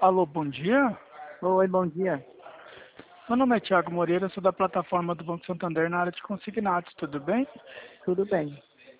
Alô, bom dia. Oi, bom dia. Meu nome é Thiago Moreira, sou da plataforma do Banco Santander na área de consignados, tudo bem? Tudo bem.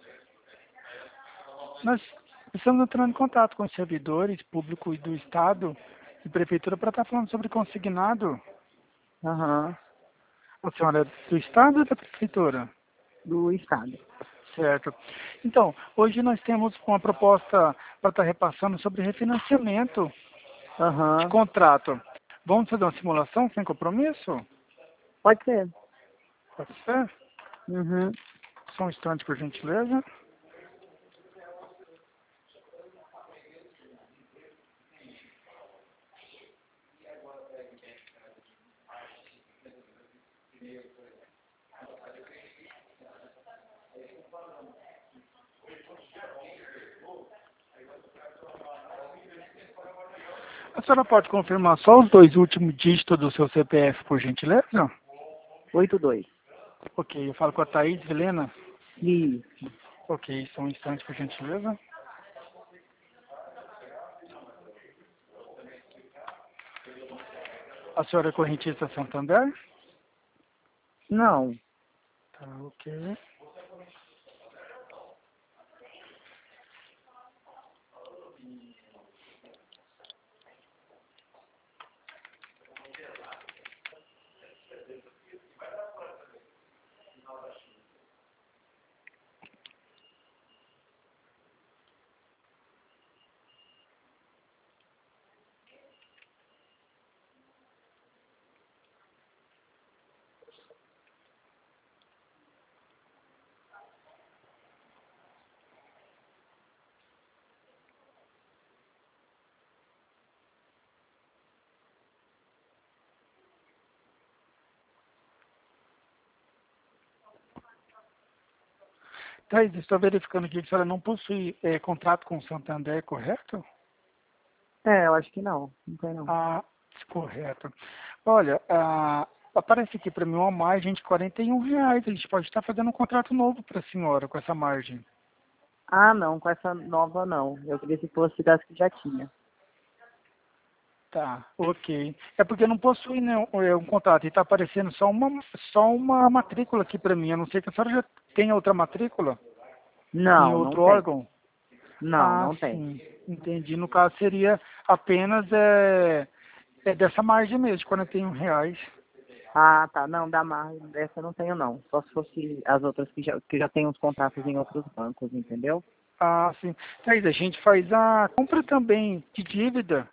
Nós estamos entrando em contato com os servidores públicos do Estado e Prefeitura para estar falando sobre consignado. Aham. A senhora é do Estado ou da Prefeitura? Do estado. Certo. Então, hoje nós temos uma proposta para estar repassando sobre refinanciamento de Aham. contrato. Vamos fazer uma simulação sem compromisso? Pode ser. Pode ser? Uhum. Só um instante, por gentileza. A senhora pode confirmar só os dois últimos dígitos do seu CPF, por gentileza? 82. Ok, eu falo com a Thaís Helena. Isso. Ok, só um instante, por gentileza. A senhora é correntista Santander? Não. Tá, ok. Thaís, estou verificando aqui que a senhora não possui contrato com o Santander, correto? É, eu acho que não. Não tem não. Ah, correto. Olha, aparece aqui para mim uma margem de R$ 41. A gente pode estar fazendo um contrato novo para a senhora com essa margem. Ah, não. Com essa nova, não. Eu queria que fosse das que já tinha. Tá, ok. É porque não possui, né, um contrato e está aparecendo só uma matrícula aqui para mim. A não ser que a senhora já tenha outra matrícula em Não, não outro tem. órgão. Não, Ah, não tem. sim, entendi. No caso seria apenas dessa margem mesmo, de R$ 41. Ah, tá. Não, da margem dessa eu não tenho, não. Só se fosse as outras que já tem os contratos em outros bancos, entendeu? Ah, sim. Thaís, a gente faz a compra também de dívida.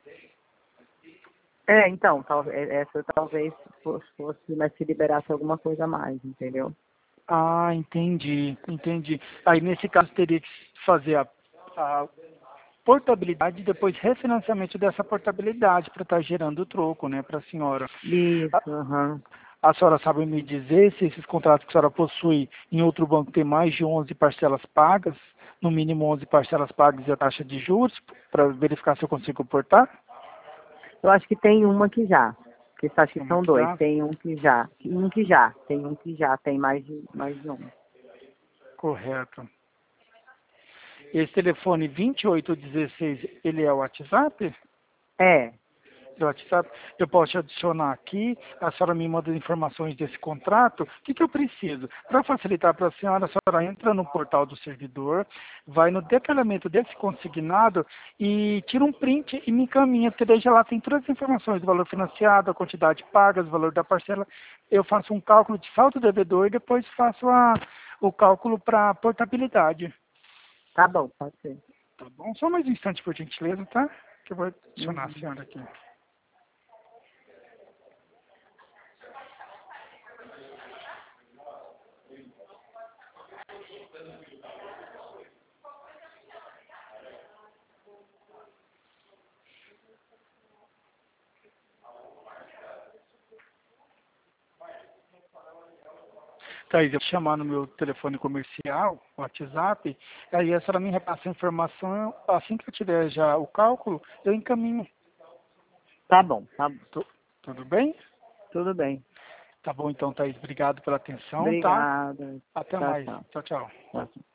É, então, essa talvez fosse, mas se liberasse alguma coisa a mais, entendeu? Ah, entendi. Aí nesse caso teria que fazer a portabilidade e depois refinanciamento dessa portabilidade para estar gerando o troco, né, para a senhora. A, Isso, aham. a senhora sabe me dizer se esses contratos que a senhora possui em outro banco tem mais de 11 parcelas pagas, no mínimo 11 parcelas pagas e a taxa de juros, para verificar se eu consigo portar? Eu acho que tem uma que já. Que acho que Como são que dois. já? Tem um que já. Um que já. Tem um que já. Tem mais de um. Correto. Esse telefone 2816, ele é o WhatsApp? É. Do WhatsApp, eu posso te adicionar aqui, a senhora me manda as informações desse contrato. O que, que eu preciso? Para facilitar para a senhora entra no portal do servidor, vai no detalhamento desse consignado e tira um print e me encaminha, porque daí já lá tem todas as informações do valor financiado, a quantidade paga, o valor da parcela. Eu faço um cálculo de saldo devedor e depois faço o cálculo para portabilidade. Tá bom, pode ser. Tá bom? Só mais um instante, por gentileza, tá? Que eu vou adicionar a Uhum. senhora aqui. Thaís, eu vou chamar no meu telefone comercial, WhatsApp, aí a senhora me repassa a informação, assim que eu tiver já o cálculo, eu encaminho. Tá bom, tá bom. Tudo bem? Tudo bem. Tá bom então, Thaís, obrigado pela atenção, tá? Obrigada. Até Tchau, mais. tchau. Tchau, tchau. Tchau, tchau.